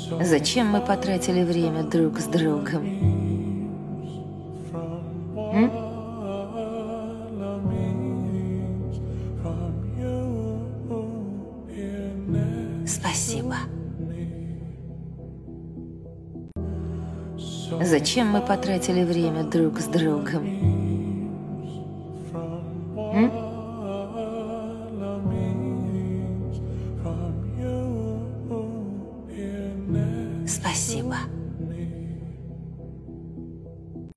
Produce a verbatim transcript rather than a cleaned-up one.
Зачем мы потратили время друг с другом? М? Спасибо. Зачем мы потратили время друг с другом? М? Спасибо.